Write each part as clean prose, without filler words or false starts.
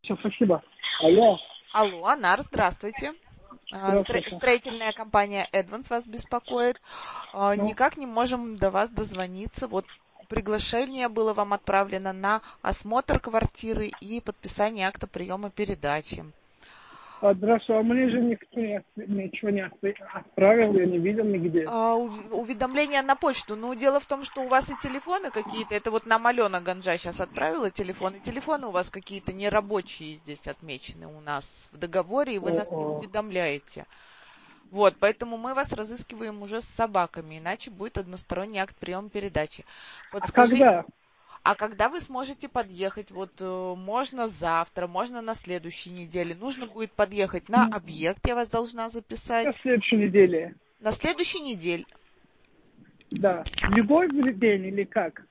Все, спасибо. Алло, Алло, Анар, здравствуйте. здравствуйте. Строительная компания Эдванс вас беспокоит. Ну, Никак не можем до вас дозвониться. Вот приглашение было вам отправлено на осмотр квартиры и подписание акта приема передачи. здравствуйте, а мне же никто ничего не отправил, я не видел нигде. Уведомление на почту. Ну, дело в том, что у вас и телефоны какие-то. Это вот нам Алена Ганжа сейчас отправила телефон. И телефоны у вас какие-то нерабочие здесь отмечены у нас в договоре, и вы нас не О, уведомляете. Вот, поэтому мы вас разыскиваем уже с собаками, иначе будет односторонний акт приема передачи. а Подскажи, когда? а когда вы сможете подъехать? Вот можно завтра, можно на следующей неделе. Нужно будет подъехать на Ну, объект, я вас должна на записать. следующей неделе. На следующей неделе. Да. Любой день или как?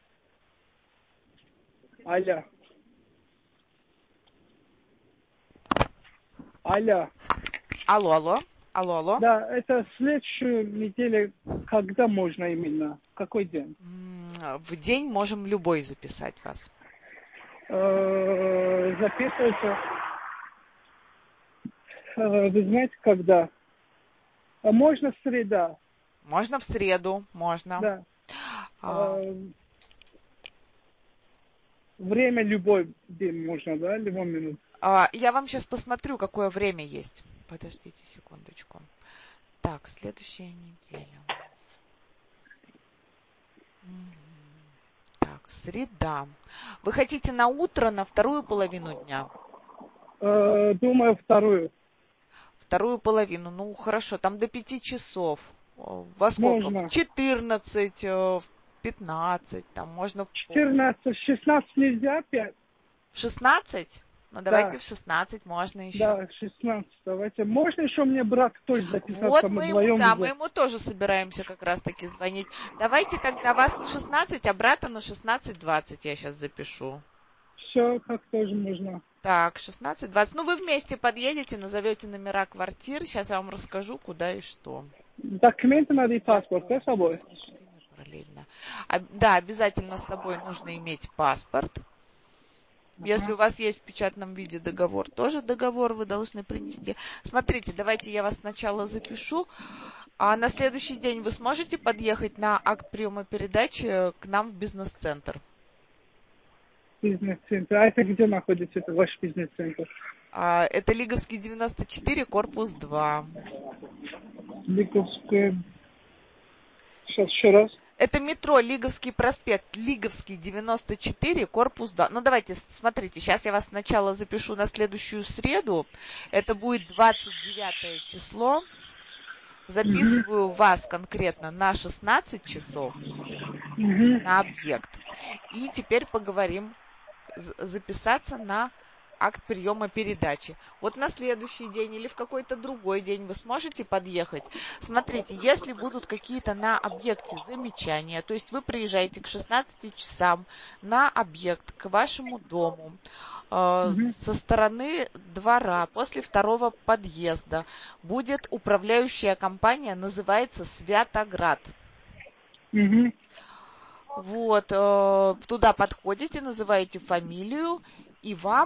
Алло. Алло. Алло, алло, алло, алло. Да, это следующую неделю, когда можно именно? Какой день? В день можем любой записать вас. Записывается. Вы знаете, когда? Можно среда. Можно в среду, можно. Да. А, Время любой день можно, да, любой минут. Я вам сейчас посмотрю, какое время есть. Подождите секундочку. Так, следующая неделя у нас. Так, среда. Вы хотите на утро, на вторую половину дня? Думаю, вторую. Вторую половину. Ну, хорошо, там до 5 часов. Во сколько? В Можно. 14, в 15, там можно в 14, 16 нельзя, 5? 16? Ну, давайте Да, в 16 можно еще. да, 16. Давайте. Можно еще мне брат тоже записаться, Вот мы мы ему, вдвоем да, мы уже. ему тоже собираемся как раз-таки звонить. Давайте тогда вас на 16, а брата на 16:20 я сейчас запишу. Все, как тоже можно. Так, 16:20. Ну, вы вместе подъедете, назовете номера квартир. Сейчас я вам расскажу, куда и что. Документы надо и Я паспорт, да, с помню, собой? пишите имя параллельно. Да, обязательно с собой нужно иметь паспорт. Если Ага. у вас есть в печатном виде договор, тоже договор вы должны принести. Смотрите, давайте я вас сначала запишу, а на следующий день вы сможете подъехать на акт приема передачи к нам в бизнес-центр. Бизнес-центр. А это где находится, это ваш бизнес-центр? Это Лиговский 94, корпус 2. Лиговская. Сейчас еще раз. Это метро Лиговский проспект, Лиговский 94, корпус 2. Ну, давайте, смотрите, сейчас я вас сначала запишу на следующую среду. Это будет 29 число. Угу. Записываю вас конкретно на 16 часов Угу. на объект. И теперь поговорим, записаться на акт приема передачи. Вот на следующий день или в какой-то другой день вы сможете подъехать. Смотрите, если будут какие-то на объекте замечания, то есть вы приезжаете к 16 часам на объект, к вашему дому, Угу. со стороны двора, после второго подъезда, будет управляющая компания, называется «Святоград». Угу. Вот, туда подходите, называете фамилию, и вам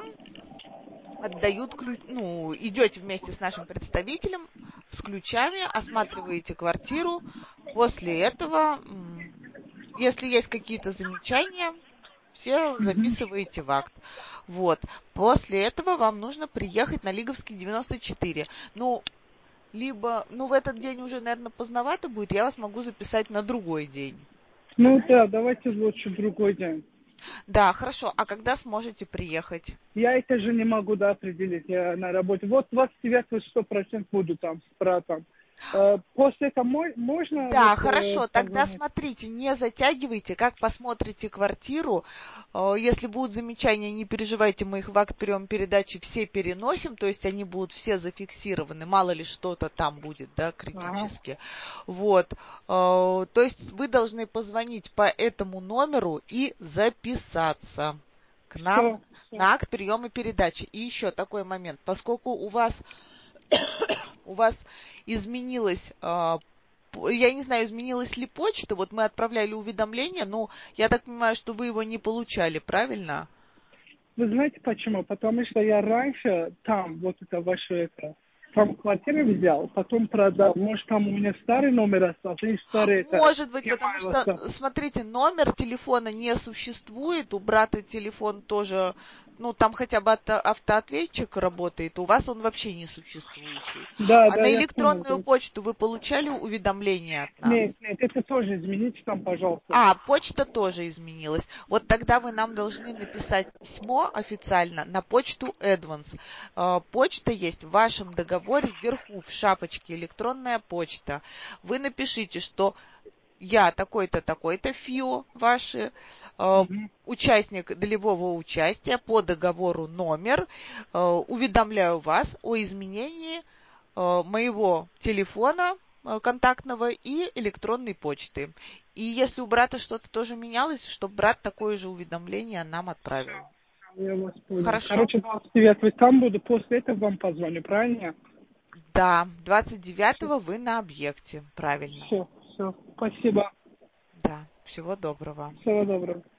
отдают ключ, ну, идете вместе с нашим представителем с ключами, осматриваете квартиру. После этого, если есть какие-то замечания, все Угу. записываете в акт. Вот. После этого вам нужно приехать на Лиговский 94. Ну, либо, ну, в этот день уже, наверное, поздновато будет, я вас могу записать на другой день. Ну да, давайте лучше в другой день. Да, хорошо. А когда сможете приехать? Я это же не могу, да, определить, я на работе. Вот 29 100% буду там с братом. После этого можно Да, вот хорошо. Тогда позвонить? смотрите, не затягивайте. Как посмотрите квартиру, если будут замечания, не переживайте, мы их в акт приема передачи все переносим, то есть они будут все зафиксированы, мало ли что-то там будет, да, Ага. критически. Вот. То есть вы должны позвонить по этому номеру и записаться к нам Все, все. на акт приема передачи. И еще такой момент, поскольку у вас изменилось, я не знаю, изменилась ли почта, вот мы отправляли уведомление, но я так понимаю, что вы его не получали, правильно? Вы знаете почему? Потому что я раньше там, вот это ваше это, там квартиру взял, потом продал. Может, там у меня старый номер остался, и старый это, Может быть, потому что, смотрите, номер телефона не существует, у брата телефон тоже, ну, там хотя бы автоответчик работает, у вас он вообще не существующий. Да, А да, на я понял. электронную почту вы получали уведомления от нас? Нет, это тоже измените там, пожалуйста. А, почта тоже изменилась. Вот тогда вы нам должны написать письмо официально на почту Advance. Почта есть в вашем договоре вверху, в шапочке электронная почта. Вы напишите, что я такой-то, такой-то ФИО ваши, участник долевого участия по договору номер, уведомляю вас о изменении моего телефона контактного и электронной почты. И если у брата что-то тоже менялось, чтобы брат такое же уведомление нам отправил. Я вас понял. Хорошо? Короче, 29 там буду, после этого вам позвоню, правильно? Да, 29-го вы на объекте, правильно. Все, спасибо. Да, всего доброго. Всего доброго.